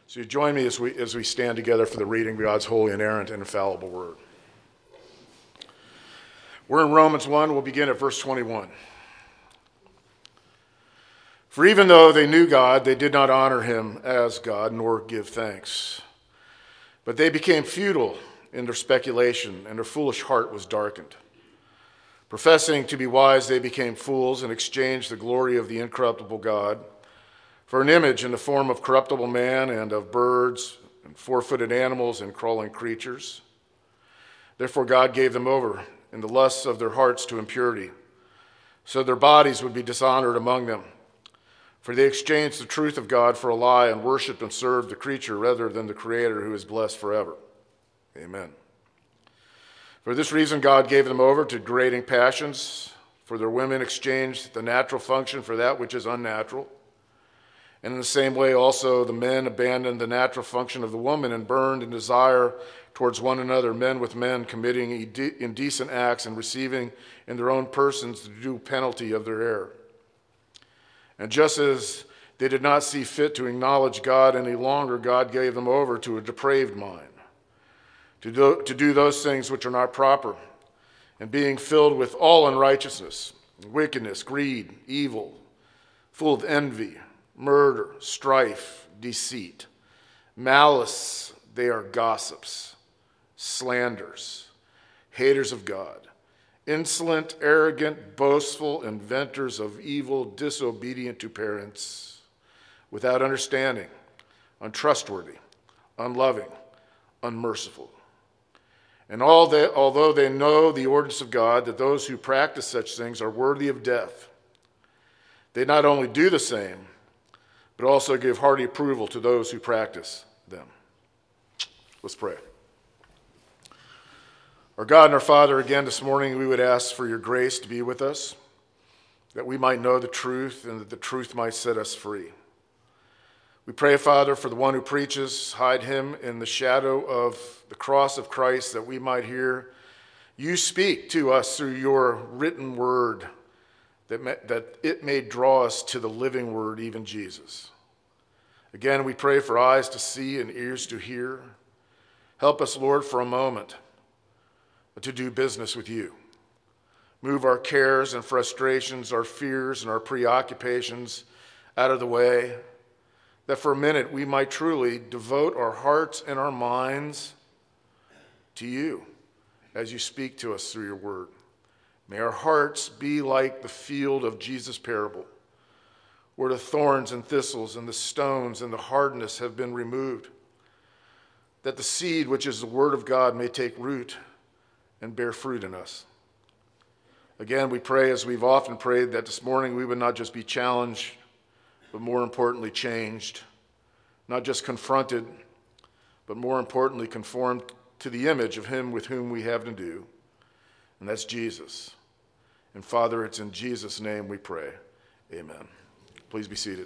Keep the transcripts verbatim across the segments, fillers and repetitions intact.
So you join me as we, as we stand together for the reading of God's holy, inerrant, and infallible word. We're in Romans one. We'll begin at verse twenty-one. For even though they knew God, they did not honor him as God, nor give thanks. But they became futile in their speculation, and their foolish heart was darkened. Professing to be wise, they became fools and exchanged the glory of the incorruptible God for an image in the form of corruptible man and of birds and four-footed animals and crawling creatures. Therefore God gave them over in the lusts of their hearts to impurity, so their bodies would be dishonored among them. For they exchanged the truth of God for a lie and worshiped and served the creature rather than the Creator, who is blessed forever. Amen. For this reason God gave them over to degrading passions, for their women exchanged the natural function for that which is unnatural. And in the same way also the men abandoned the natural function of the woman and burned in desire towards one another, men with men committing indecent acts and receiving in their own persons the due penalty of their error. And just as they did not see fit to acknowledge God any longer, God gave them over to a depraved mind, to do, to do those things which are not proper, and being filled with all unrighteousness, wickedness, greed, evil, full of envy, murder, strife, deceit, malice, they are gossips, slanders, haters of God, insolent, arrogant, boastful, inventors of evil, disobedient to parents, without understanding, untrustworthy, unloving, unmerciful. And all they, although they know the ordinance of God, that those who practice such things are worthy of death, they not only do the same, but also give hearty approval to those who practice them. Let's pray. Our God and our Father, again this morning we would ask for your grace to be with us, that we might know the truth and that the truth might set us free. We pray, Father, for the one who preaches, hide him in the shadow of the cross of Christ, that we might hear you speak to us through your written word, that, may, that it may draw us to the living word, even Jesus. Again, we pray for eyes to see and ears to hear. Help us, Lord, for a moment to do business with you. Move our cares and frustrations, our fears and our preoccupations out of the way, that for a minute we might truly devote our hearts and our minds to you as you speak to us through your word. May our hearts be like the field of Jesus' parable, where the thorns and thistles and the stones and the hardness have been removed, that the seed, which is the word of God, may take root and bear fruit in us. Again, we pray, as we've often prayed, that this morning we would not just be challenged, but more importantly changed, not just confronted, but more importantly conformed to the image of him with whom we have to do, and that's Jesus. And Father, it's in Jesus' name we pray. Amen. Please be seated.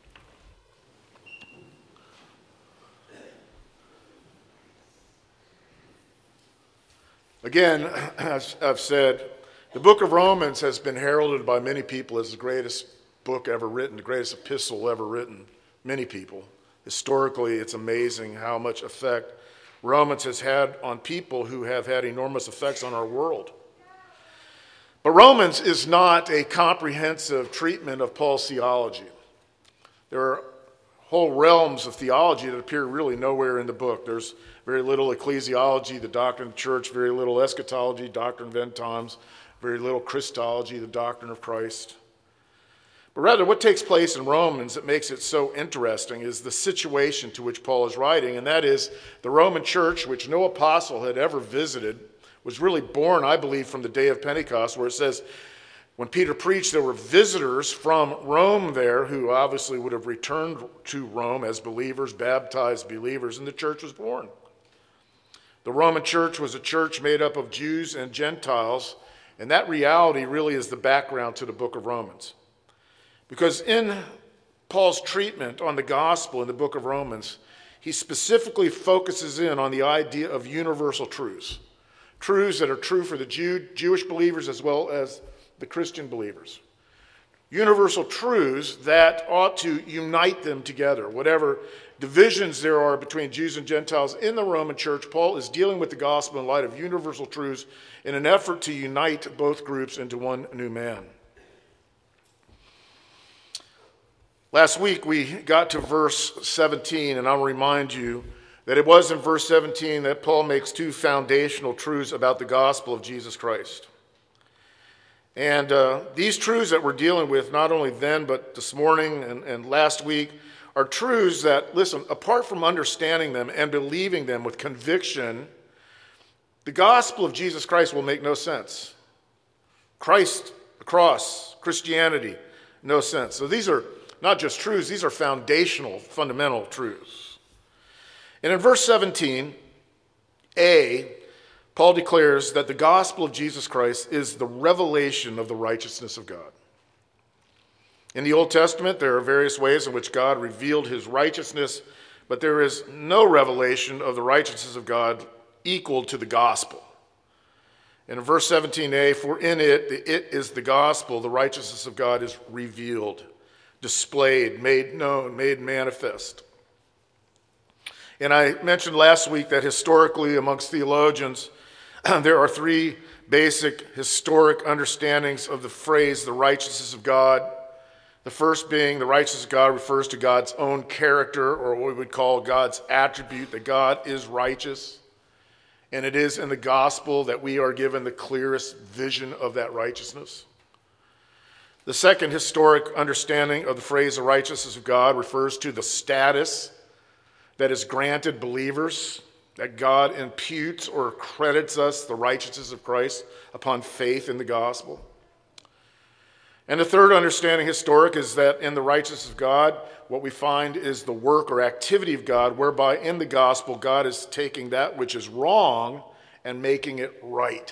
Again, as I've said, the book of Romans has been heralded by many people as the greatest book ever written, the greatest epistle ever written. Many people. Historically, it's amazing how much effect Romans has had on people who have had enormous effects on our world. But Romans is not a comprehensive treatment of Paul's theology. There are whole realms of theology that appear really nowhere in the book. There's very little ecclesiology, the doctrine of the church, very little eschatology, doctrine of end times, very little Christology, the doctrine of Christ. But rather, what takes place in Romans that makes it so interesting is the situation to which Paul is writing, and that is the Roman church, which no apostle had ever visited, was really born, I believe, from the day of Pentecost, where it says when Peter preached, there were visitors from Rome there who obviously would have returned to Rome as believers, baptized believers, and the church was born. The Roman church was a church made up of Jews and Gentiles, and that reality really is the background to the book of Romans. Because in Paul's treatment on the gospel in the book of Romans, he specifically focuses in on the idea of universal truths. Truths that are true for the Jew, Jewish believers as well as the Christian believers. universal truths that ought to unite them together. Whatever divisions there are between Jews and Gentiles in the Roman church, Paul is dealing with the gospel in light of universal truths in an effort to unite both groups into one new man. Last week we got to verse seventeen, and I'll remind you that it was in verse seventeen that Paul makes two foundational truths about the gospel of Jesus Christ. And uh, these truths that we're dealing with, not only then, but this morning and, and last week, are truths that, listen, apart from understanding them and believing them with conviction, the gospel of Jesus Christ will make no sense. Christ, the cross, Christianity, no sense. So these are not just truths, these are foundational, fundamental truths. And in verse seventeen, A, Paul declares that the gospel of Jesus Christ is the revelation of the righteousness of God. In the Old Testament, there are various ways in which God revealed his righteousness, but there is no revelation of the righteousness of God equal to the gospel. And in verse seventeen a, for in it, the it is the gospel, the righteousness of God is revealed, displayed, made known, made manifest. And I mentioned last week that historically amongst theologians, there are three basic historic understandings of the phrase, the righteousness of God. The first being the righteousness of God refers to God's own character, or what we would call God's attribute, that God is righteous. And it is in the gospel that we are given the clearest vision of that righteousness. The second historic understanding of the phrase the righteousness of God refers to the status that is granted believers, that God imputes or credits us the righteousness of Christ upon faith in the gospel. And the third understanding historic is that in the righteousness of God, what we find is the work or activity of God, whereby in the gospel, God is taking that which is wrong and making it right.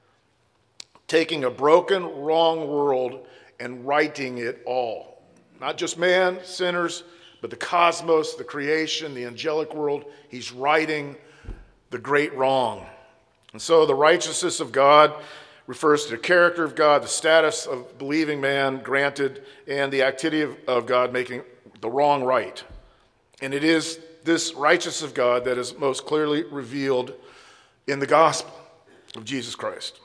Taking a broken, wrong world and righting it all. Not just man, sinners, but the cosmos, the creation, the angelic world. He's righting the great wrong. And so the righteousness of God refers to the character of God, the status of believing man granted, and the activity of, of God making the wrong right. And it is this righteousness of God that is most clearly revealed in the gospel of Jesus Christ.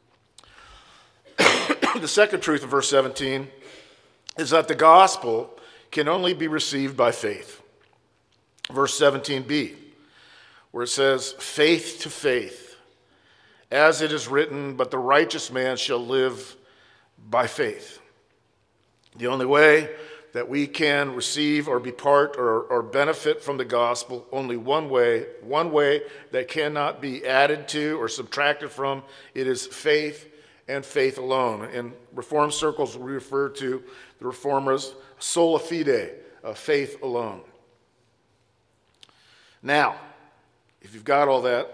The second truth of verse seventeen is that the gospel can only be received by faith. Verse seventeen b, where it says, faith to faith, as it is written, but the righteous man shall live by faith. The only way that we can receive or be part or, or benefit from the gospel, only one way, one way that cannot be added to or subtracted from, it is faith and faith alone. In Reformed circles, we refer to the Reformers sola fide, uh, faith alone. Now, if you've got all that,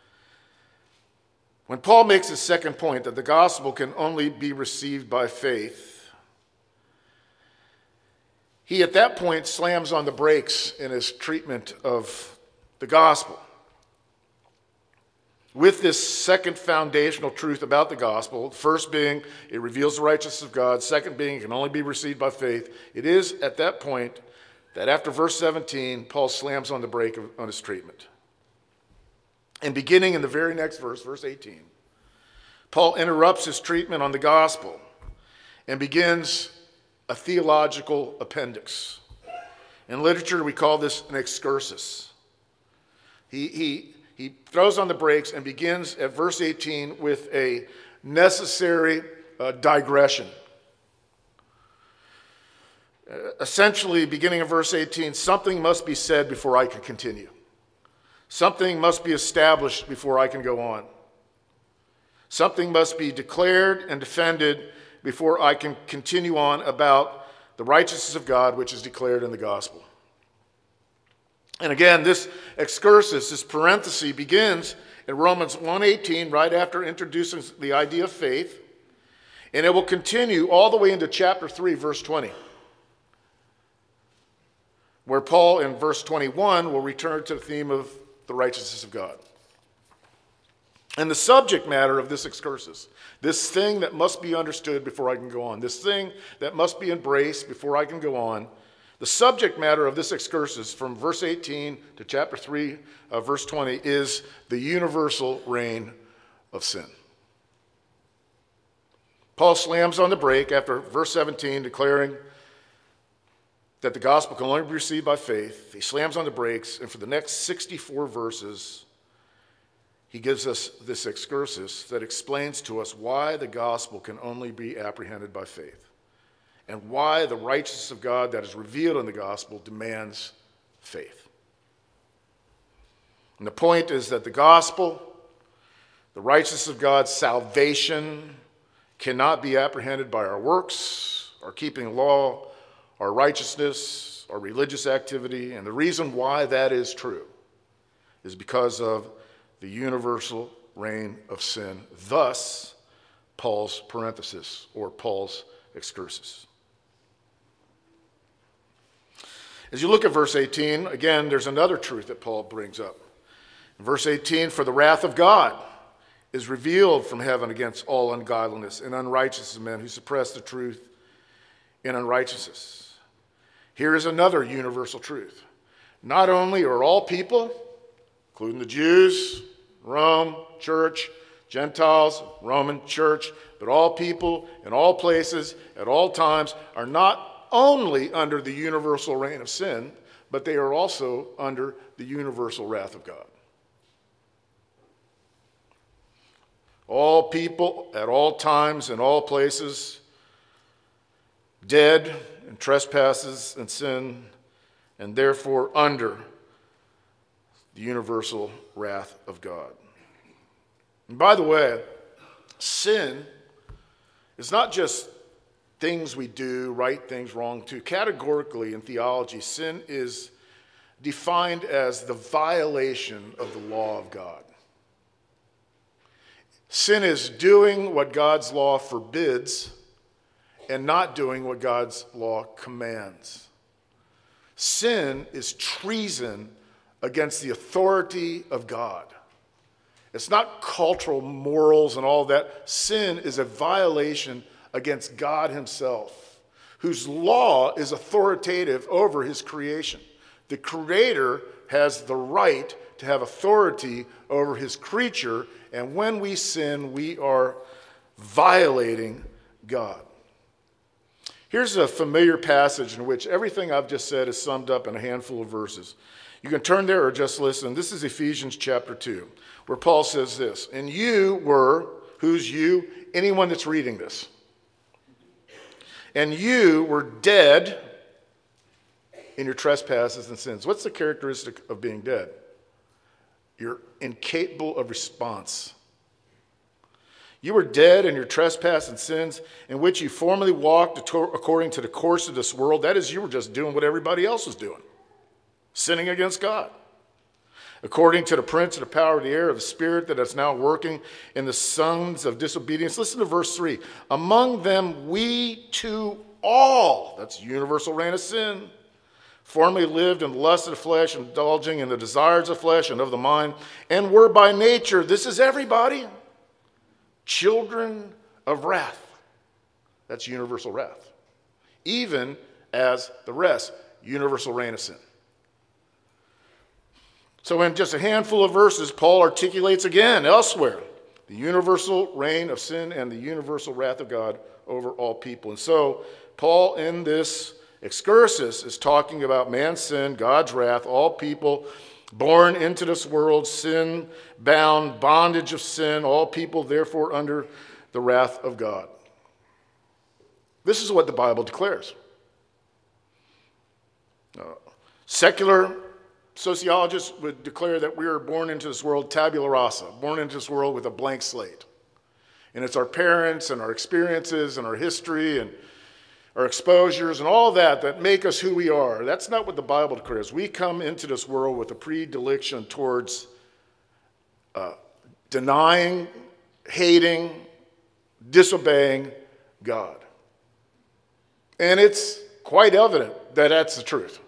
when Paul makes his second point that the gospel can only be received by faith, he at that point slams on the brakes in his treatment of the gospel. With this second foundational truth about the gospel, first being it reveals the righteousness of God, second being it can only be received by faith, it is at that point that after verse seventeen, Paul slams on the brake on his treatment. And beginning in the very next verse, verse eighteen, Paul interrupts his treatment on the gospel and begins a theological appendix. In literature, we call this an excursus. He, he, he throws on the brakes and begins at verse eighteen with a necessary uh, digression. Uh, essentially, beginning in verse eighteen, something must be said before I can continue. Something must be established before I can go on. Something must be declared and defended before I can continue on about the righteousness of God, which is declared in the gospel. And again, this excursus, this parenthesis, begins in Romans one eighteen, right after introducing the idea of faith, and it will continue all the way into chapter three, verse twenty, where Paul in verse twenty-one will return to the theme of the righteousness of God. And the subject matter of this excursus, this thing that must be understood before I can go on, this thing that must be embraced before I can go on, the subject matter of this excursus from verse eighteen to chapter three, uh, verse twenty, is the universal reign of sin. Paul slams on the brake after verse seventeen, declaring that the gospel can only be received by faith. He slams on the brakes, and for the next sixty-four verses, he gives us this excursus that explains to us why the gospel can only be apprehended by faith, and why the righteousness of God that is revealed in the gospel demands faith. And the point is that the gospel, the righteousness of God's salvation, cannot be apprehended by our works, our keeping law, our righteousness, our religious activity. And the reason why that is true is because of the universal reign of sin. Thus, Paul's parenthesis, or Paul's excursus. As you look at verse eighteen, again, there's another truth that Paul brings up. In verse eighteen, for the wrath of God is revealed from heaven against all ungodliness and unrighteousness of men who suppress the truth in unrighteousness. Here is another universal truth. Not only are all people, including the Jews, Rome, church, Gentiles, Roman church, but all people in all places at all times are not only under the universal reign of sin, but they are also under the universal wrath of God. All people at all times and all places, dead in trespasses and sin, and therefore under the universal wrath of God. And by the way, sin is not just things we do, right things, wrong too. Categorically in theology, sin is defined as the violation of the law of God. Sin is doing what God's law forbids and not doing what God's law commands. Sin is treason against the authority of God. It's not cultural morals and all that. Sin is a violation against God himself, whose law is authoritative over his creation. The Creator has the right to have authority over his creature, and when we sin, we are violating God. Here's a familiar passage in which everything I've just said is summed up in a handful of verses. You can turn there or just listen. This is Ephesians chapter two, where Paul says this, and you were, who's you? Anyone that's reading this. And you were dead in your trespasses and sins. What's the characteristic of being dead? You're incapable of response. You were dead in your trespass and sins, in which you formerly walked according to the course of this world. That is, you were just doing what everybody else was doing, sinning against God. According to the prince of the power of the air, of the spirit that is now working in the sons of disobedience. Listen to verse three. Among them we too all, that's universal reign of sin, formerly lived in the lust of the flesh, indulging in the desires of flesh and of the mind, and were by nature, this is everybody, children of wrath. That's universal wrath. Even as the rest, universal reign of sin. So in just a handful of verses, Paul articulates again elsewhere the universal reign of sin and the universal wrath of God over all people. And so Paul in this excursus is talking about man's sin, God's wrath, all people born into this world, sin bound, bondage of sin, all people therefore under the wrath of God. This is what the Bible declares. Uh, secular sociologists would declare that we are born into this world tabula rasa, born into this world with a blank slate. And it's our parents and our experiences and our history and our exposures and all that that make us who we are. That's not what the Bible declares. We come into this world with a predilection towards uh, denying, hating, disobeying God. And it's quite evident that that's the truth.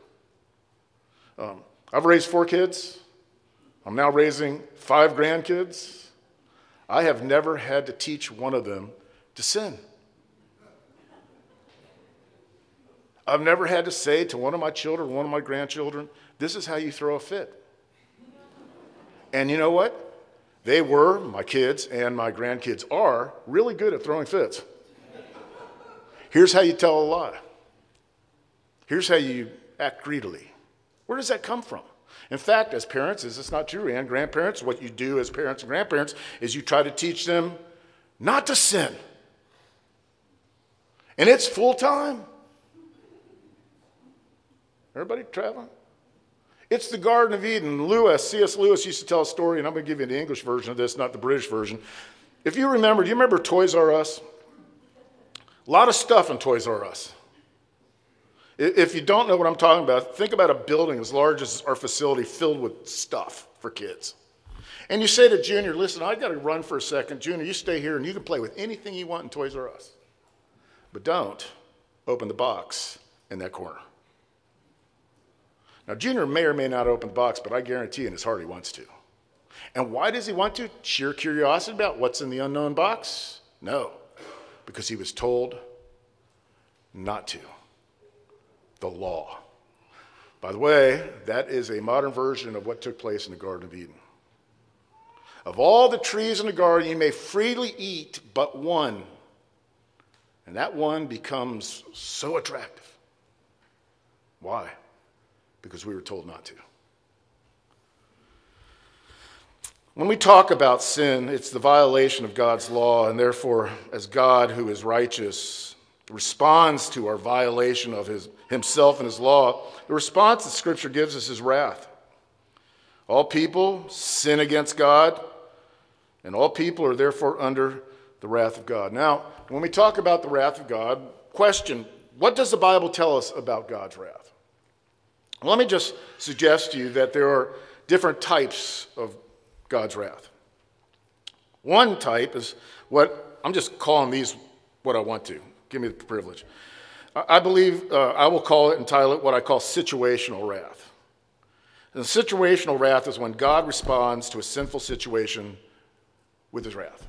Um, I've raised four kids. I'm now raising five grandkids. I have never had to teach one of them to sin. I've never had to say to one of my children, one of my grandchildren, this is how you throw a fit. And you know what? They were, my kids and my grandkids are, really good at throwing fits. Here's how you tell a lie. Here's how you act greedily. Where does that come from? In fact, as parents, is this not true? And grandparents, what you do as parents and grandparents is you try to teach them not to sin. And it's full time. Everybody traveling? It's the Garden of Eden. Lewis, C S Lewis used to tell a story, and I'm going to give you the English version of this, not the British version. If you remember, do you remember Toys R Us? A lot of stuff in Toys R Us. If you don't know what I'm talking about, think about a building as large as our facility filled with stuff for kids. And you say to Junior, listen, I got to run for a second. Junior, you stay here and you can play with anything you want in Toys R Us. But don't open the box in that corner. Now, Junior may or may not open the box, but I guarantee in his heart he wants to. And why does he want to? Sheer curiosity about what's in the unknown box? No, because he was told not to. The law. By the way, that is a modern version of what took place in the Garden of Eden. Of all the trees in the garden, you may freely eat but one. And that one becomes so attractive. Why? Because we were told not to. When we talk about sin, it's the violation of God's law, and therefore, as God, who is righteous, responds to our violation of his, himself and his law, the response that Scripture gives us is wrath. All people sin against God, and all people are therefore under the wrath of God. Now, when we talk about the wrath of God, question, what does the Bible tell us about God's wrath? Well, let me just suggest to you that there are different types of God's wrath. One type is what, I'm just calling these what I want to. Give me the privilege. I believe uh, I will call it, entitle it, what I call situational wrath. And situational wrath is when God responds to a sinful situation with his wrath.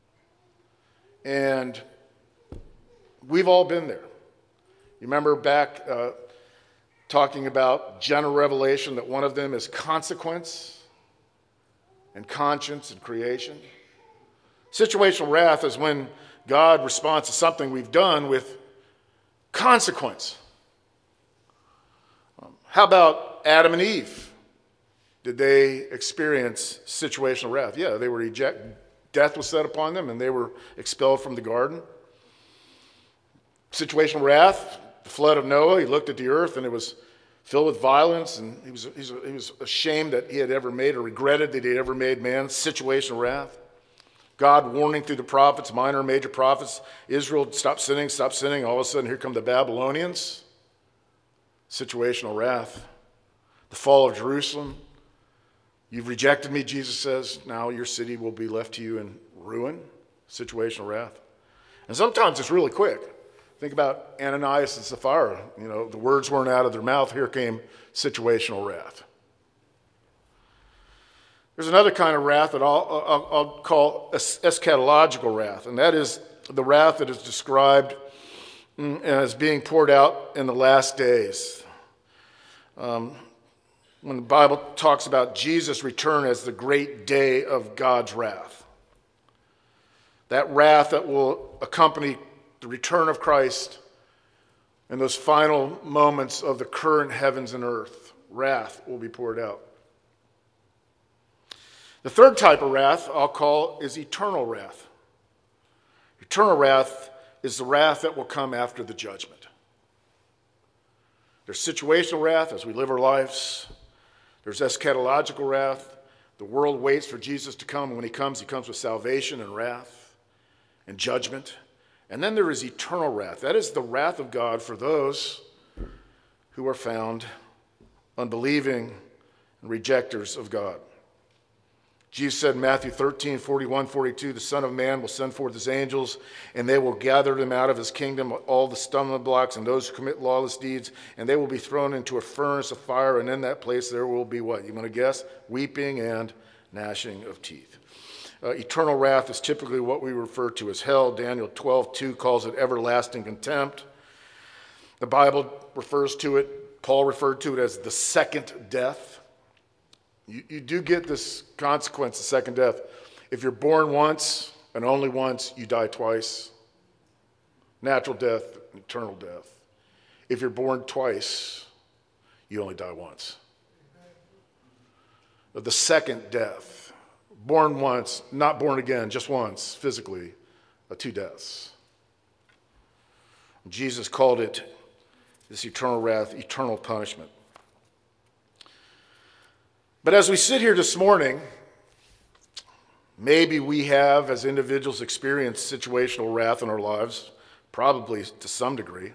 And we've all been there. You remember back uh, talking about general revelation, that one of them is consequence and conscience and creation. Situational wrath is when God responds to something we've done with consequence. Um, how about Adam and Eve? Did they experience situational wrath? Yeah, they were ejected. Death was set upon them and they were expelled from the garden. Situational wrath, the flood of Noah, he looked at the earth and it was filled with violence, and he was, he was ashamed that he had ever made, or regretted that he had ever made man. Situational wrath. God warning through the prophets, minor and major prophets, Israel, stop sinning, stop sinning. All of a sudden, here come the Babylonians. Situational wrath. The fall of Jerusalem. You've rejected me, Jesus says. Now your city will be left to you in ruin. Situational wrath. And sometimes it's really quick. Think about Ananias and Sapphira. You know, the words weren't out of their mouth. Here came situational wrath. There's another kind of wrath that I'll, I'll, I'll call eschatological wrath, and that is the wrath that is described as being poured out in the last days. Um, when the Bible talks about Jesus' return as the great day of God's wrath. That wrath that will accompany the return of Christ and those final moments of the current heavens and earth. Wrath will be poured out. The third type of wrath I'll call is eternal wrath. Eternal wrath is the wrath that will come after the judgment. There's situational wrath as we live our lives. There's eschatological wrath. The world waits for Jesus to come. And when he comes, he comes with salvation and wrath and judgment. And then there is eternal wrath. That is the wrath of God for those who are found unbelieving and rejectors of God. Jesus said in Matthew thirteen, forty-one, forty-two, the Son of Man will send forth his angels, and they will gather them out of his kingdom, all the stumbling blocks and those who commit lawless deeds, and they will be thrown into a furnace of fire, and in that place there will be what? You want to guess? Weeping and gnashing of teeth. Uh, eternal wrath is typically what we refer to as hell. Daniel twelve two calls it everlasting contempt. The Bible refers to it, Paul referred to it as the second death. You, you do get this consequence, the second death. If you're born once and only once, you die twice. Natural death, eternal death. If you're born twice, you only die once. The second death, born once, not born again, just once, physically, uh, two deaths. Jesus called it, this eternal wrath, eternal punishment. But as we sit here this morning, maybe we have, as individuals, experienced situational wrath in our lives, probably to some degree.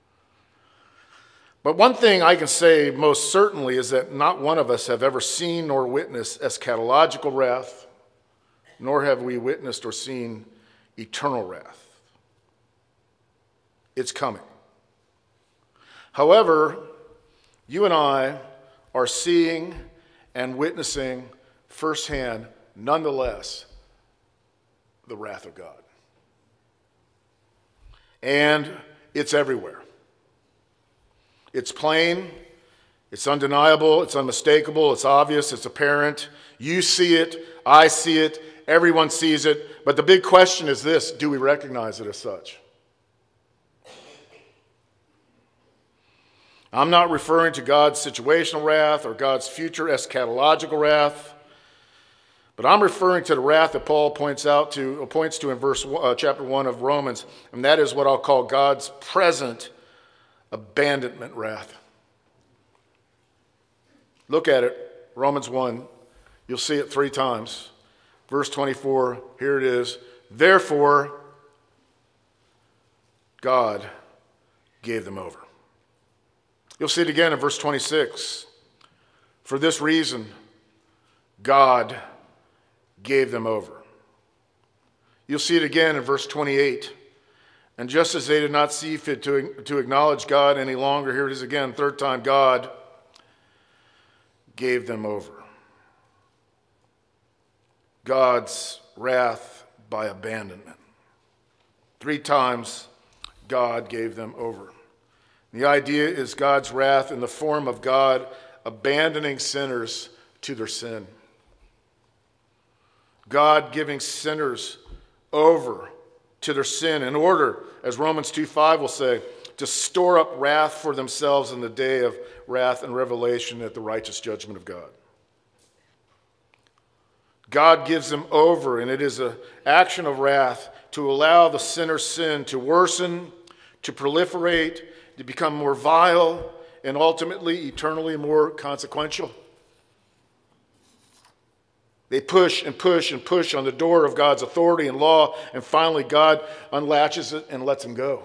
But one thing I can say most certainly is that not one of us have ever seen nor witnessed eschatological wrath, nor have we witnessed or seen eternal wrath. It's coming. However, you and I are seeing and witnessing firsthand, nonetheless, the wrath of God. And it's everywhere. It's plain, it's undeniable, it's unmistakable, it's obvious, it's apparent. You see it, I see it, everyone sees it. But the big question is this: do we recognize it as such? I'm not referring to God's situational wrath or God's future eschatological wrath, but I'm referring to the wrath that Paul points out to, points to in verse uh, chapter one of Romans, and that is what I'll call God's present abandonment wrath. Look at it, Romans one. You'll see it three times. Verse twenty-four, here it is. Therefore, God gave them over. You'll see it again in verse twenty-six. For this reason, God gave them over. You'll see it again in verse twenty-eight. And just as they did not see fit to, to acknowledge God any longer, here it is again, third time, God gave them over. God's wrath by abandonment. Three times, God gave them over. The idea is God's wrath in the form of God abandoning sinners to their sin. God giving sinners over to their sin in order, as Romans two five will say, to store up wrath for themselves in the day of wrath and revelation at the righteous judgment of God. God gives them over, and it is an action of wrath to allow the sinner's sin to worsen, to proliferate, to become more vile, and ultimately, eternally more consequential. They push and push and push on the door of God's authority and law, and finally God unlatches it and lets them go.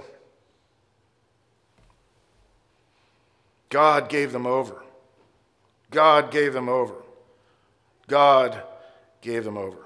God gave them over. God gave them over. God gave them over.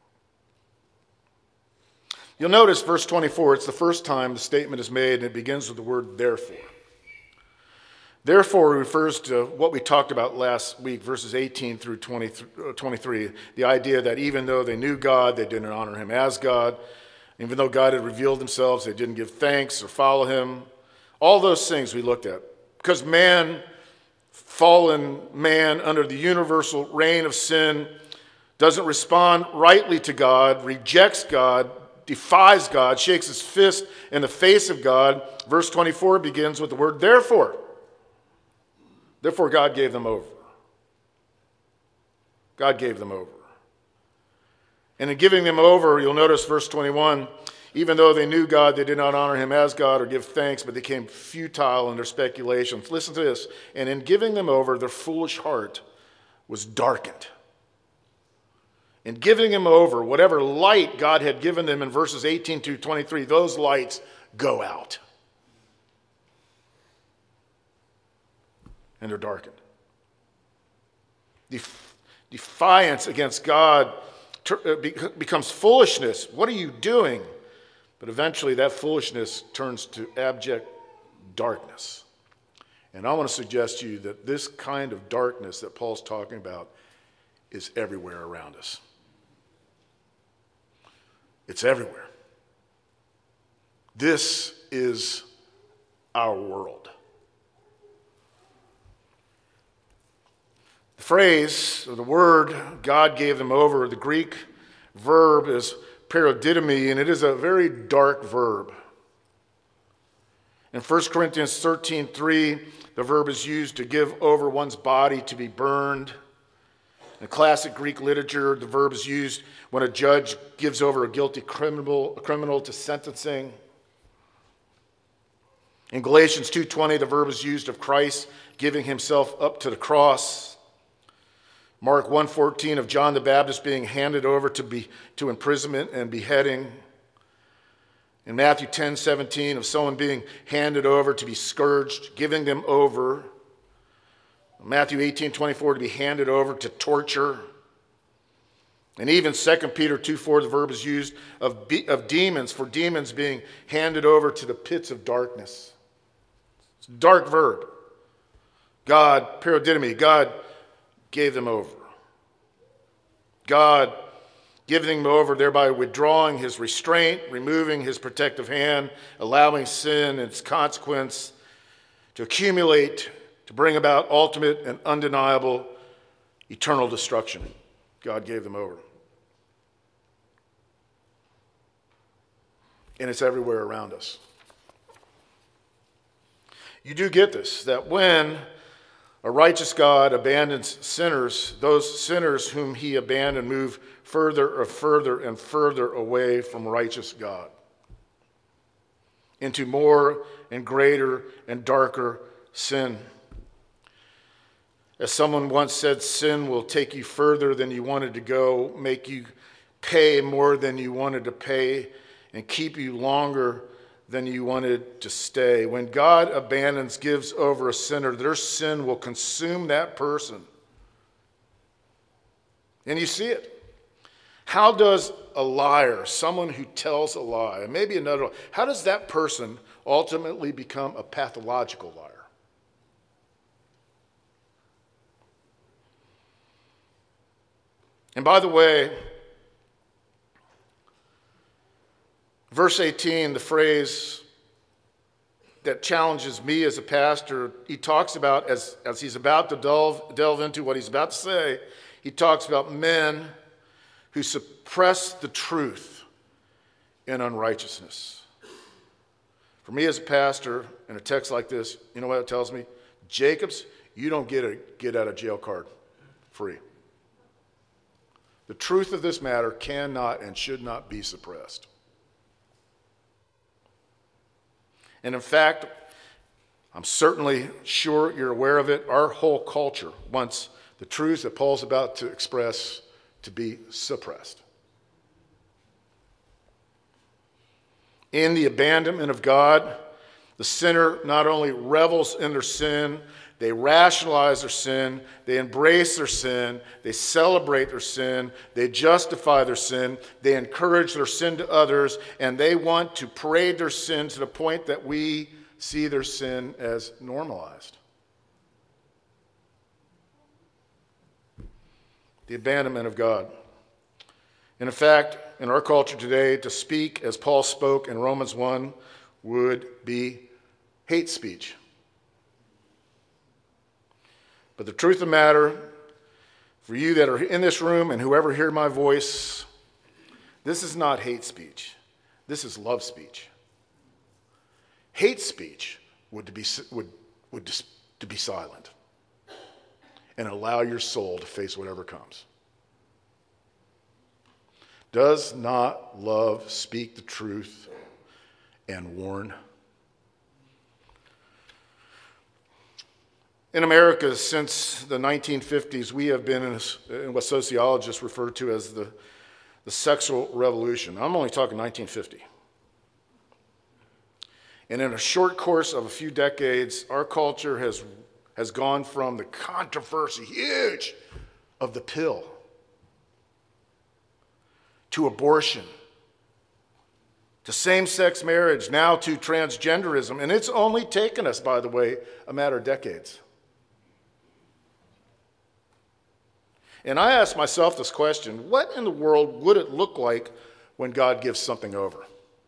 You'll notice verse twenty-four, it's the first time the statement is made, and it begins with the word therefore. Therefore refers to what we talked about last week, verses eighteen through twenty-three, the idea that even though they knew God, they didn't honor him as God. Even though God had revealed themselves, they didn't give thanks or follow him. All those things we looked at. Because man, fallen man under the universal reign of sin, doesn't respond rightly to God, rejects God, defies God, shakes his fist in the face of God. Verse twenty-four begins with the word therefore. Therefore, God gave them over. God gave them over. And in giving them over, you'll notice verse twenty-one, even though they knew God, they did not honor him as God or give thanks, but they became futile in their speculations. Listen to this. And in giving them over, their foolish heart was darkened. In giving them over, whatever light God had given them in verses eighteen to twenty-three, those lights go out. And they're darkened. Def- defiance against God ter- be- becomes foolishness. What are you doing? But eventually that foolishness turns to abject darkness. And I want to suggest to you that this kind of darkness that Paul's talking about is everywhere around us. It's everywhere. This is our world. The phrase, or the word, God gave them over, the Greek verb is paradidomi, and it is a very dark verb. In First Corinthians thirteen three, the verb is used to give over one's body to be burned. In classic Greek literature, the verb is used when a judge gives over a guilty criminal, a criminal to sentencing. In Galatians two twenty, the verb is used of Christ giving himself up to the cross. Mark one fourteen of John the Baptist being handed over to be to imprisonment and beheading. In Matthew ten seventeen of someone being handed over to be scourged, giving them over. Matthew eighteen twenty-four to be handed over to torture. And even Second Peter two four, the verb is used of, be, of demons, for demons being handed over to the pits of darkness. It's a dark verb. God, paradidomi, God gave them over. God giving them over, thereby withdrawing his restraint, removing his protective hand, allowing sin and its consequence to accumulate, to bring about ultimate and undeniable eternal destruction. God gave them over. And it's everywhere around us. You do get this, that when a righteous God abandons sinners, those sinners whom he abandoned move further and further and further away from righteous God into more and greater and darker sin. As someone once said, sin will take you further than you wanted to go, make you pay more than you wanted to pay, and keep you longer than you wanted to stay. When God abandons, gives over a sinner, their sin will consume that person. And you see it. How does a liar, someone who tells a lie, and maybe another, how does that person ultimately become a pathological liar? And by the way, verse eighteen, the phrase that challenges me as a pastor, he talks about, as, as he's about to delve, delve into what he's about to say, he talks about men who suppress the truth in unrighteousness. For me as a pastor, in a text like this, you know what it tells me? Jacobs, you don't get a get out of jail card free. The truth of this matter cannot and should not be suppressed. And in fact, I'm certainly sure you're aware of it, our whole culture wants the truths that Paul's about to express to be suppressed. In the abandonment of God, the sinner not only revels in their sin, they rationalize their sin, they embrace their sin, they celebrate their sin, they justify their sin, they encourage their sin to others, and they want to parade their sin to the point that we see their sin as normalized. The abandonment of God. And in fact, in our culture today, to speak as Paul spoke in Romans one would be hate speech. But the truth of the matter, for you that are in this room and whoever hear my voice, this is not hate speech. This is love speech. Hate speech would to be would would just to be silent and allow your soul to face whatever comes. Does not love speak the truth and warn? In America, since the nineteen fifties, we have been in, in what sociologists refer to as the, the sexual revolution. I'm only talking nineteen fifty. And in a short course of a few decades, our culture has, has gone from the controversy, huge, of the pill to abortion, to same-sex marriage, now to transgenderism. And it's only taken us, by the way, a matter of decades. And I ask myself this question, what in the world would it look like when God gives something over.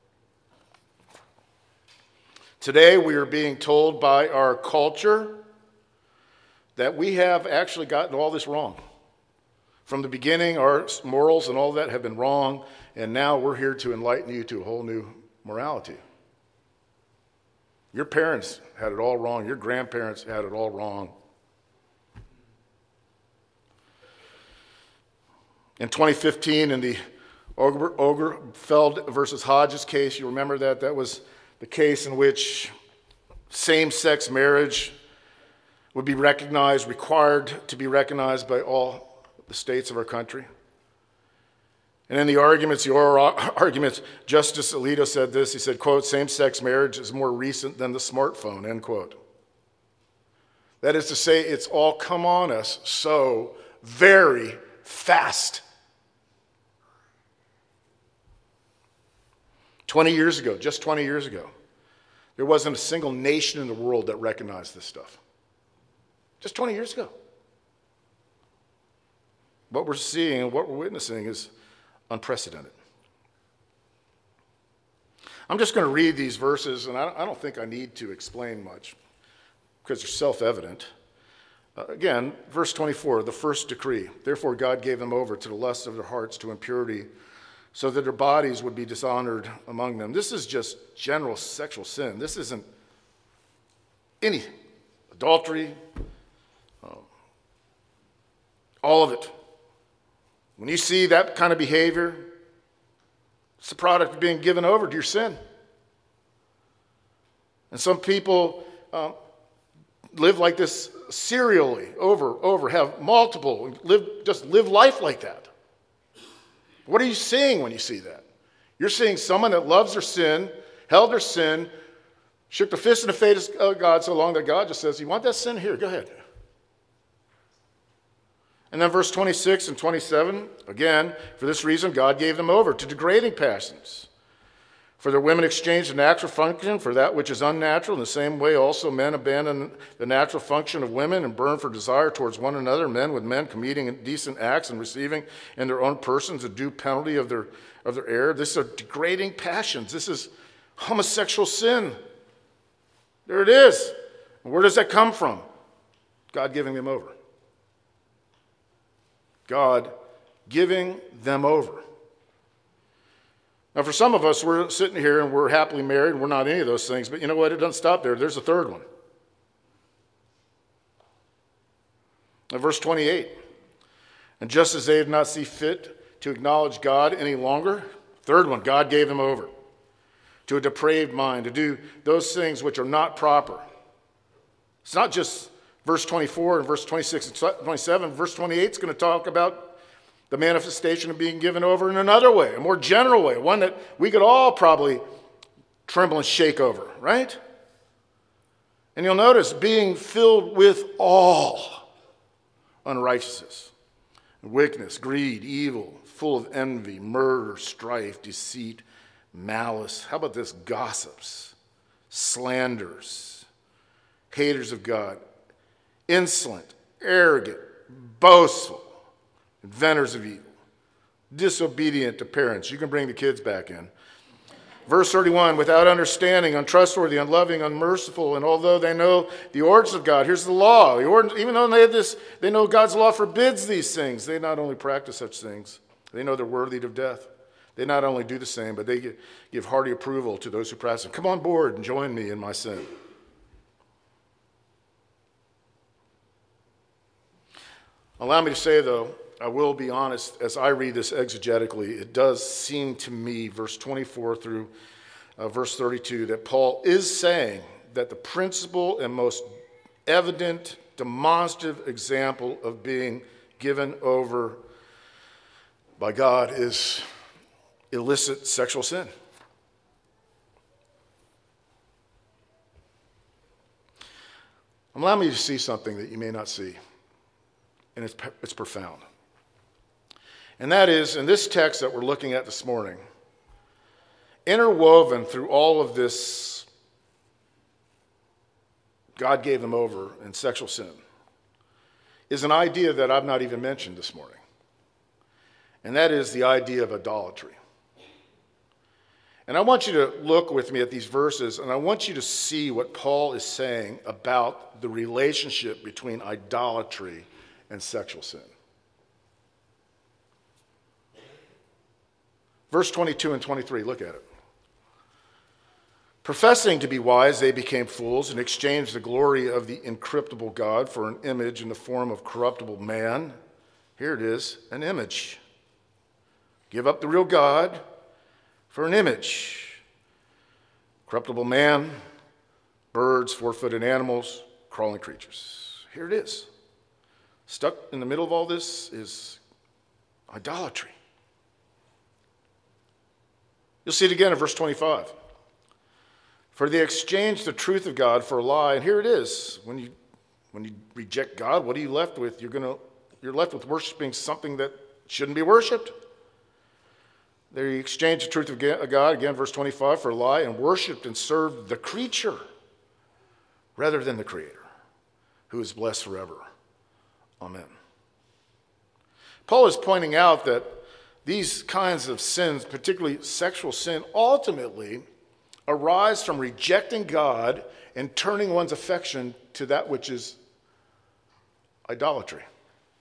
Today we are being told by our culture that we have actually gotten all this wrong. From the beginning, our morals and all that have been wrong, and now we're here to enlighten you to a whole new morality. Your parents had it all wrong. Your grandparents had it all wrong. In twenty fifteen, in the Oger- Ogerfeld versus Hodges case, you remember that? That was the case in which same-sex marriage would be recognized, required to be recognized by all the states of our country. And in the arguments, the oral arguments, Justice Alito said this. He said, quote, "Same-sex marriage is more recent than the smartphone," end quote. That is to say, it's all come on us so very fast. twenty years ago, just twenty years ago, there wasn't a single nation in the world that recognized this stuff. Just twenty years ago. What we're seeing and what we're witnessing is unprecedented. I'm just going to read these verses, and I don't think I need to explain much because they're self-evident. Uh, again, verse twenty-four, the first decree. "Therefore God gave them over to the lust of their hearts, to impurity, so that their bodies would be dishonored among them." This is just general sexual sin. This isn't anything. Adultery, um, all of it. When you see that kind of behavior, it's the product of being given over to your sin. And some people um, live like this serially, over, over, have multiple, live, just live life like that. What are you seeing when you see that? You're seeing someone that loves their sin, held their sin, shook the fist in the face of God so long that God just says, "You want that sin? Here, go ahead." And then verse twenty-six and twenty-seven, again, "For this reason God gave them over to degrading passions. For their women exchanged the natural function for that which is unnatural. In the same way also men abandon the natural function of women and burn for desire towards one another, men with men committing indecent acts and receiving in their own persons a due penalty of their, of their error." This is degrading passions. This is homosexual sin. There it is. And where does that come from? God giving them over. God giving them over. Now, for some of us, we're sitting here and we're happily married and we're not any of those things, but you know what? It doesn't stop there. There's a third one. Now, verse twenty-eight, "And just as they did not see fit to acknowledge God any longer," third one, God gave them over to a depraved mind, to do those things which are not proper. It's not just verse twenty-four and verse twenty-six and twenty-seven. Verse twenty-eight is going to talk about the manifestation of being given over in another way, a more general way, one that we could all probably tremble and shake over, right? And you'll notice being filled with all unrighteousness, wickedness, greed, evil, full of envy, murder, strife, deceit, malice. How about this? Gossips, slanders, haters of God, insolent, arrogant, boastful, inventors of evil, disobedient to parents. You can bring the kids back in. Verse thirty-one, "Without understanding, untrustworthy, unloving, unmerciful, and although they know the ordinance of God," here's the law, the ordinance, even though they have this, they know God's law forbids these things, they not only practice such things, they know they're worthy of death. They not only do the same, but they give hearty approval to those who practice them. Come on board and join me in my sin. Allow me to say, though, I will be honest, as I read this exegetically, it does seem to me, verse twenty-four through uh, verse thirty-two, that Paul is saying that the principal and most evident, demonstrative example of being given over by God is illicit sexual sin. Allow me to see something that you may not see, and it's, it's profound. And that is, in this text that we're looking at this morning, interwoven through all of this, God gave them over in sexual sin, is an idea that I've not even mentioned this morning. And that is the idea of idolatry. And I want you to look with me at these verses, and I want you to see what Paul is saying about the relationship between idolatry and sexual sin. Verse twenty-two and twenty-three, look at it. Professing to be wise, they became fools and exchanged the glory of the incorruptible God for an image in the form of corruptible man. Here it is, an image. Give up the real God for an image. Corruptible man, birds, four-footed animals, crawling creatures. Here it is. Stuck in the middle of all this is idolatry. You'll see it again in verse twenty-five. For they exchanged the truth of God for a lie, and here it is. When you when you reject God, what are you left with? You're gonna you're left with worshiping something that shouldn't be worshipped. They exchanged the truth of God, again, verse twenty-five, for a lie, and worshipped and served the creature rather than the Creator, who is blessed forever. Amen. Paul is pointing out that these kinds of sins, particularly sexual sin, ultimately arise from rejecting God and turning one's affection to that which is idolatry.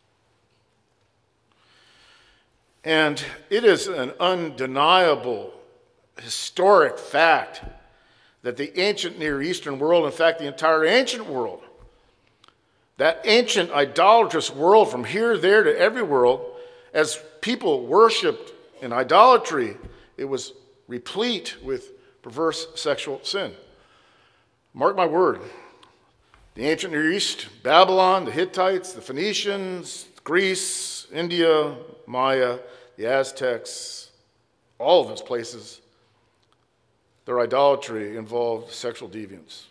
And it is an undeniable historic fact that the ancient Near Eastern world, in fact, the entire ancient world, that ancient idolatrous world from here, there, to every world, as people worshipped in idolatry, it was replete with perverse sexual sin. Mark my word, the ancient Near East, Babylon, the Hittites, the Phoenicians, Greece, India, Maya, the Aztecs, all of those places, their idolatry involved sexual deviance.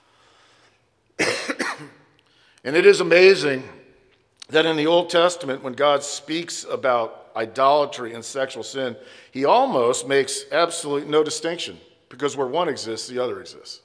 And it is amazing that in the Old Testament, when God speaks about idolatry and sexual sin, he almost makes absolutely no distinction, because where one exists, the other exists.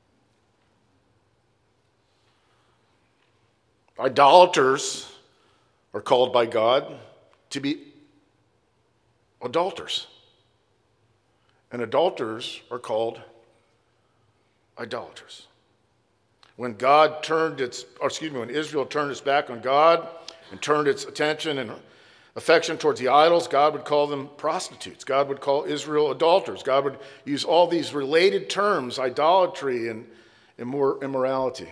Idolaters are called by God to be adulterers. And adulterers are called idolaters. When God turned its, or excuse me, when Israel turned its back on God and turned its attention and affection towards the idols, God would call them prostitutes. God would call Israel adulterers. God would use all these related terms, idolatry and immor- immorality.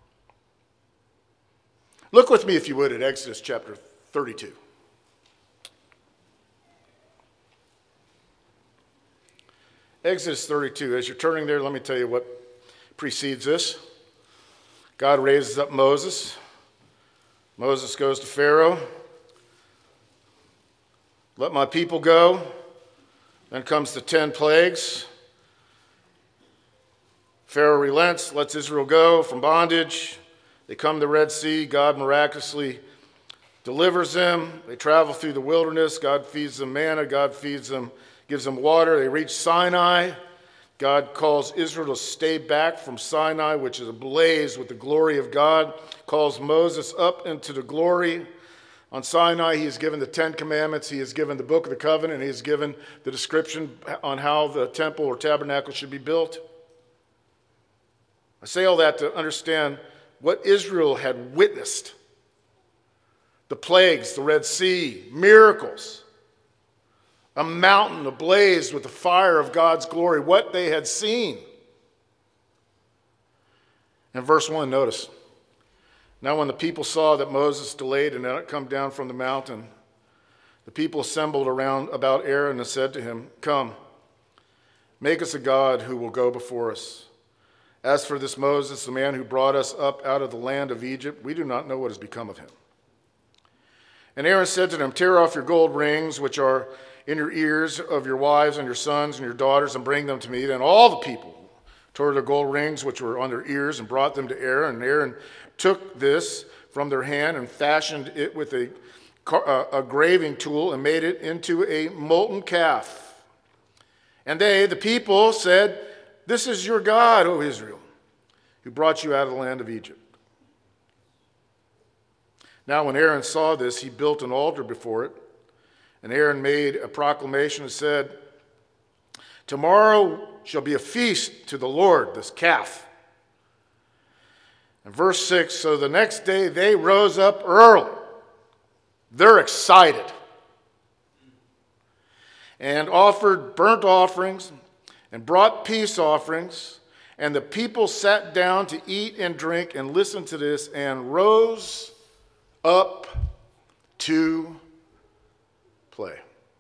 Look with me, if you would, at Exodus chapter thirty-two. Exodus thirty-two. As you're turning there, let me tell you what precedes this. God raises up Moses. Moses goes to Pharaoh. Let my people go. Then comes the ten plagues. Pharaoh relents, lets Israel go from bondage. They come to the Red Sea. God miraculously delivers them. They travel through the wilderness. God feeds them manna. God feeds them, gives them water. They reach Sinai. God calls Israel to stay back from Sinai, which is ablaze with the glory of God. Calls Moses up into the glory. On Sinai, he is given the Ten Commandments. He is given the Book of the Covenant. He is given the description on how the temple or tabernacle should be built. I say all that to understand what Israel had witnessed. The plagues, the Red Sea, miracles. A mountain ablaze with the fire of God's glory. What they had seen. In verse one, notice. Now when the people saw that Moses delayed and did not come down from the mountain, the people assembled around about Aaron and said to him, "Come, make us a god who will go before us. As for this Moses, the man who brought us up out of the land of Egypt, we do not know what has become of him." And Aaron said to them, "Tear off your gold rings, which are in your ears, of your wives and your sons and your daughters, and bring them to me." Then all the people tore their gold rings, which were on their ears, and brought them to Aaron. And Aaron took this from their hand and fashioned it with a, a graving tool and made it into a molten calf. And they, the people, said, "This is your God, O Israel, who brought you out of the land of Egypt." Now when Aaron saw this, he built an altar before it. And Aaron made a proclamation and said, Tomorrow shall be a feast to the Lord, this calf. And verse six, so the next day they rose up early. They're excited. And offered burnt offerings and brought peace offerings. And the people sat down to eat and drink, and listen to this, and rose up to play.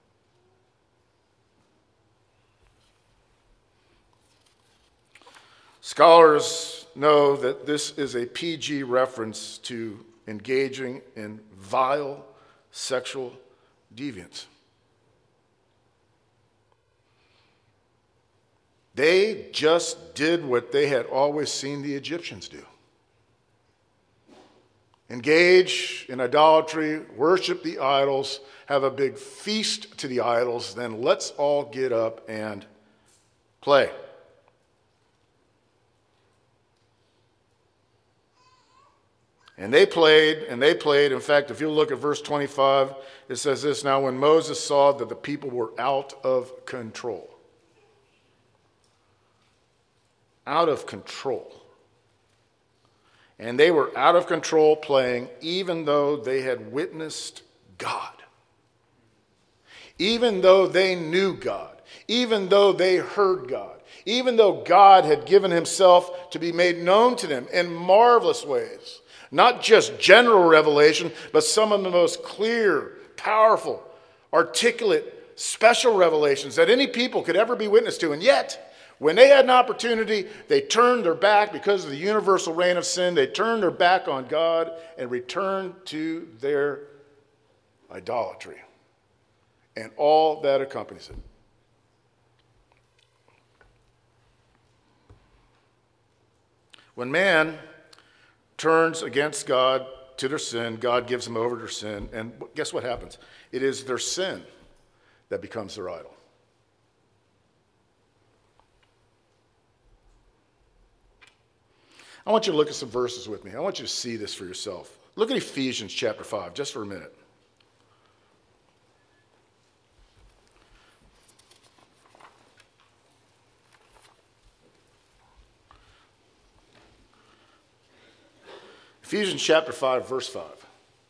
Scholars know that this is a P G reference to engaging in vile sexual deviance. They just did what they had always seen the Egyptians do. Engage in idolatry, worship the idols, have a big feast to the idols, then let's all get up and play. And they played, and they played. In fact, if you look at verse twenty-five, it says this, now when Moses saw that the people were out of control. Out of control. And they were out of control playing, even though they had witnessed God. Even though they knew God. Even though they heard God. Even though God had given himself to be made known to them in marvelous ways. Not just general revelation, but some of the most clear, powerful, articulate, special revelations that any people could ever be witness to. And yet, when they had an opportunity, they turned their back because of the universal reign of sin. They turned their back on God and returned to their idolatry and all that accompanies it. When man turns against God to their sin, God gives them over to their sin, and guess what happens? It is their sin that becomes their idol. I want you to look at some verses with me. I want you to see this for yourself. Look at Ephesians chapter five, just for a minute. Ephesians chapter five, verse five.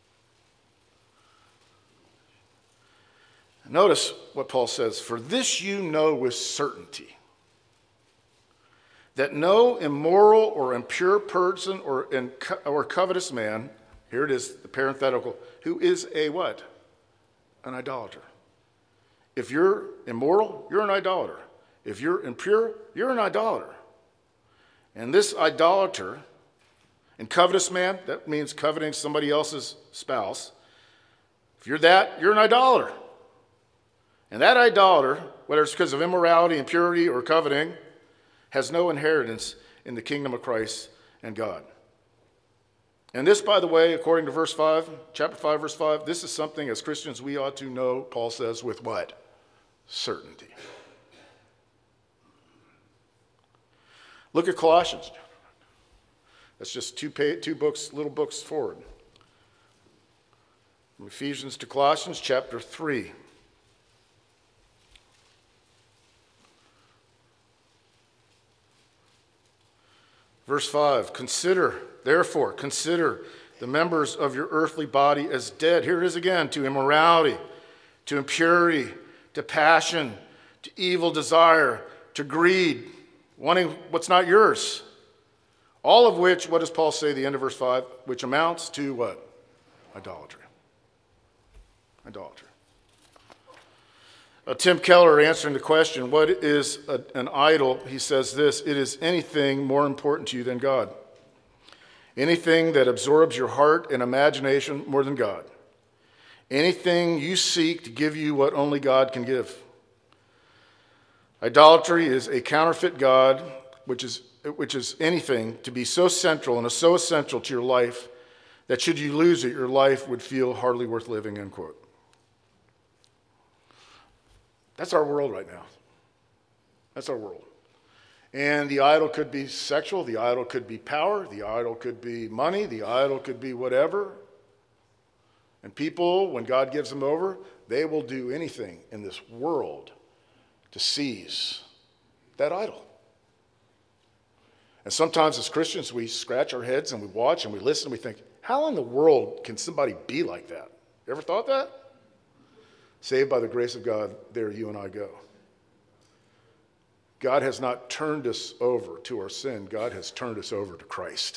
Notice what Paul says, for this you know with certainty, that no immoral or impure person or, in, or covetous man, here it is, the parenthetical, who is a what? An idolater. If you're immoral, you're an idolater. If you're impure, you're an idolater. And this idolater and covetous man, that means coveting somebody else's spouse. If you're that, you're an idolater. And that idolater, whether it's because of immorality, impurity, or coveting, has no inheritance in the kingdom of Christ and God. And this, by the way, according to verse five, chapter five, verse five, this is something as Christians we ought to know, Paul says, with what? Certainty. Look at Colossians. That's just two, pay, two books, little books forward. From Ephesians to Colossians, chapter three. Verse five, consider, therefore, consider the members of your earthly body as dead. Here it is again, to immorality, to impurity, to passion, to evil desire, to greed, wanting what's not yours. All of which, what does Paul say at the end of verse five? Which amounts to what? Idolatry. Idolatry. Uh, Tim Keller, answering the question, what is a, an idol? He says this, it is anything more important to you than God. Anything that absorbs your heart and imagination more than God. Anything you seek to give you what only God can give. Idolatry is a counterfeit God, which is, which is anything to be so central and so essential to your life that should you lose it, your life would feel hardly worth living, end quote. That's our world right now. That's our world. And the idol could be sexual, the idol could be power, the idol could be money, the idol could be whatever. And people, when God gives them over, they will do anything in this world to seize that idol. And sometimes as Christians, we scratch our heads and we watch and we listen and we think, how in the world can somebody be like that? You ever thought that? Saved by the grace of God, there you and I go. God has not turned us over to our sin. God has turned us over to Christ.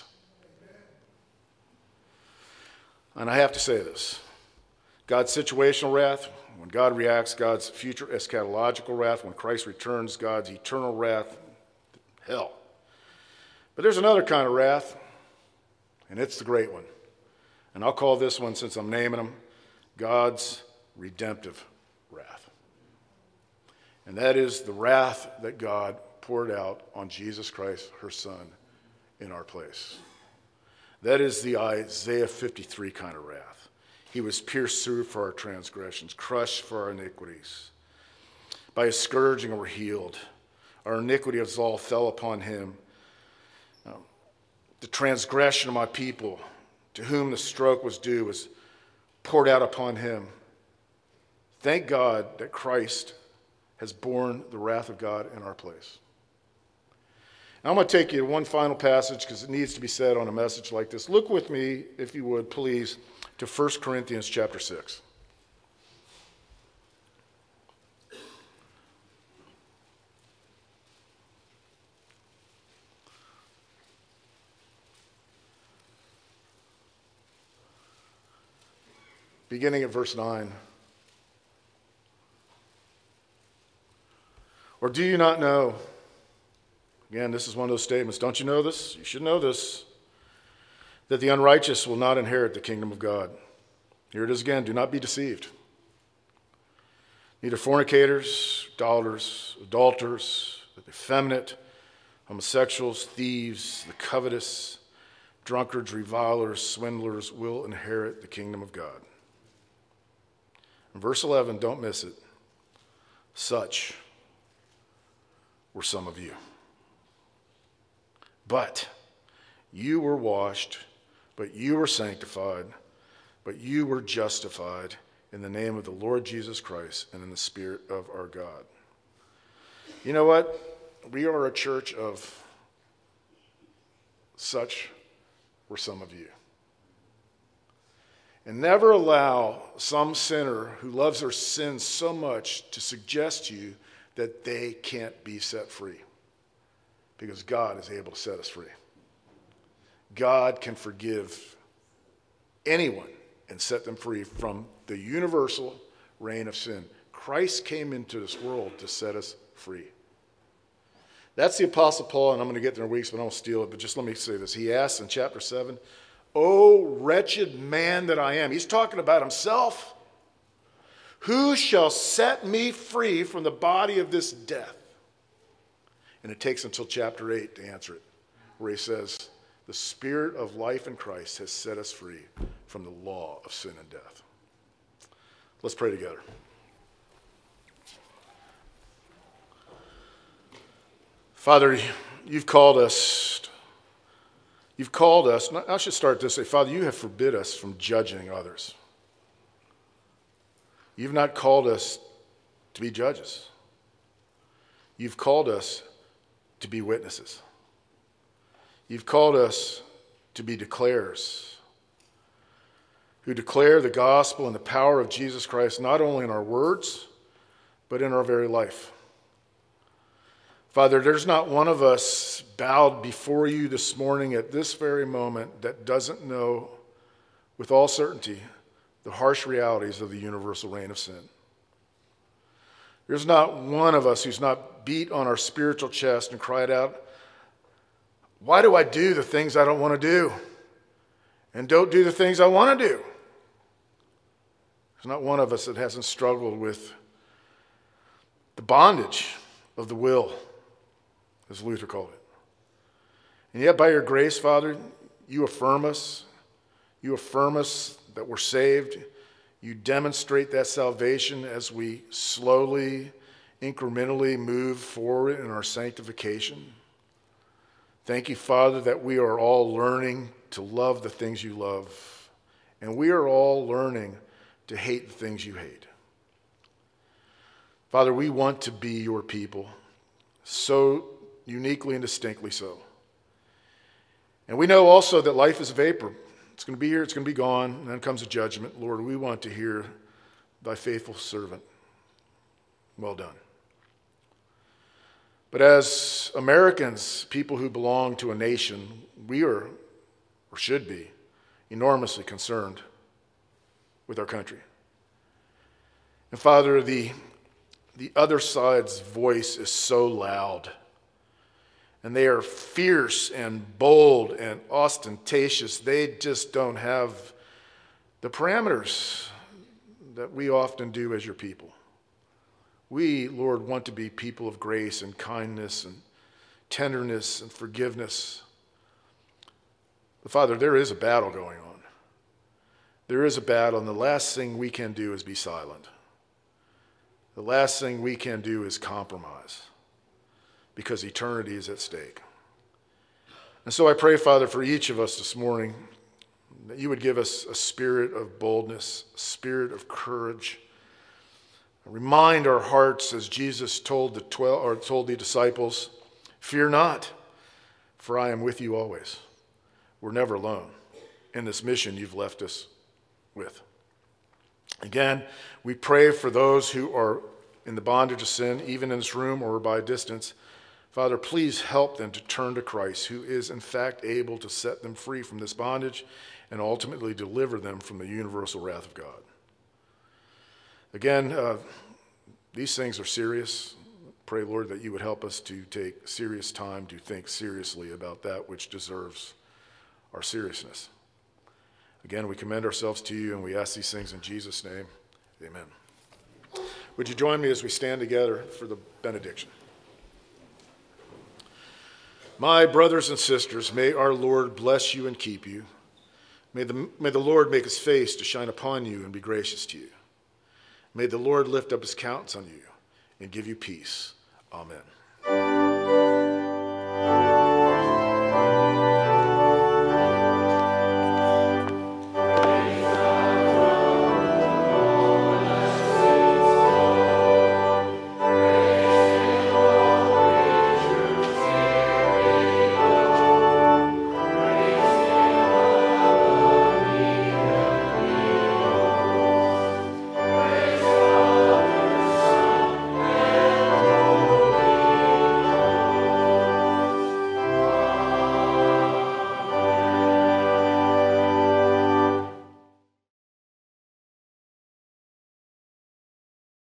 And I have to say this. God's situational wrath, when God reacts, God's future eschatological wrath, when Christ returns, God's eternal wrath, hell. But there's another kind of wrath, and it's the great one. And I'll call this one, since I'm naming them, God's redemptive wrath. And that is the wrath that God poured out on Jesus Christ, her Son, in our place. That is the Isaiah fifty-three kind of wrath. He was pierced through for our transgressions, crushed for our iniquities. By his scourging we're healed. Our iniquity of all fell upon him. Um, the transgression of my people, to whom the stroke was due, was poured out upon him. Thank God that Christ has borne the wrath of God in our place. Now, I'm going to take you to one final passage because it needs to be said on a message like this. Look with me, if you would, please, to First Corinthians chapter six. Beginning at verse nine. Or do you not know? Again, this is one of those statements. Don't you know this? You should know this. That the unrighteous will not inherit the kingdom of God. Here it is again. Do not be deceived. Neither fornicators, idolaters, adulterers, effeminate, homosexuals, thieves, the covetous, drunkards, revilers, swindlers will inherit the kingdom of God. In verse eleven, don't miss it. Such were some of you. But you were washed, but you were sanctified, but you were justified in the name of the Lord Jesus Christ and in the Spirit of our God. You know what? We are a church of such were some of you. And never allow some sinner who loves their sin so much to suggest to you that they can't be set free. Because God is able to set us free. God can forgive anyone and set them free from the universal reign of sin. Christ came into this world to set us free. That's the Apostle Paul, and I'm going to get there in weeks, but I won't steal it. But just let me say this. He asks in chapter seven, "O wretched man that I am." He's talking about himself. "Who shall set me free from the body of this death?" And it takes until chapter eight to answer it, where he says, "The Spirit of life in Christ has set us free from the law of sin and death." Let's pray together. Father, you've called us, you've called us, I should start this way, Father, you have forbid us from judging others. You've not called us to be judges. You've called us to be witnesses. You've called us to be declarers, who declare the gospel and the power of Jesus Christ, not only in our words, but in our very life. Father, there's not one of us bowed before you this morning at this very moment that doesn't know with all certainty the harsh realities of the universal reign of sin. There's not one of us who's not beat on our spiritual chest and cried out, "Why do I do the things I don't want to do? And don't do the things I want to do?" There's not one of us that hasn't struggled with the bondage of the will, as Luther called it. And yet by your grace, Father, you affirm us. You affirm us that we're saved. You demonstrate that salvation as we slowly, incrementally move forward in our sanctification. Thank you, Father, that we are all learning to love the things you love. And we are all learning to hate the things you hate. Father, we want to be your people, so uniquely and distinctly so. And we know also that life is a vapor. It's going to be here, it's going to be gone, and then comes a judgment. Lord, we want to hear thy faithful servant. Well done. But as Americans, people who belong to a nation, we are, or should be, enormously concerned with our country. And Father, the, the other side's voice is so loud, and they are fierce and bold and ostentatious. They just don't have the parameters that we often do as your people. We, Lord, want to be people of grace and kindness and tenderness and forgiveness. But Father, there is a battle going on. There is a battle, and the last thing we can do is be silent. The last thing we can do is compromise, because eternity is at stake. And so I pray, Father, for each of us this morning, that you would give us a spirit of boldness, a spirit of courage. Remind our hearts, as Jesus told the twelve or told the disciples, fear not, for I am with you always. We're never alone in this mission you've left us with. Again, we pray for those who are in the bondage of sin, even in this room or by distance. Father, please help them to turn to Christ, who is in fact able to set them free from this bondage and ultimately deliver them from the universal wrath of God. Again, uh, these things are serious. Pray, Lord, that you would help us to take serious time to think seriously about that which deserves our seriousness. Again, we commend ourselves to you, and we ask these things in Jesus' name. Amen. Would you join me as we stand together for the benediction? My brothers and sisters, may our Lord bless you and keep you. May the, may the Lord make his face to shine upon you and be gracious to you. May the Lord lift up his countenance on you and give you peace. Amen.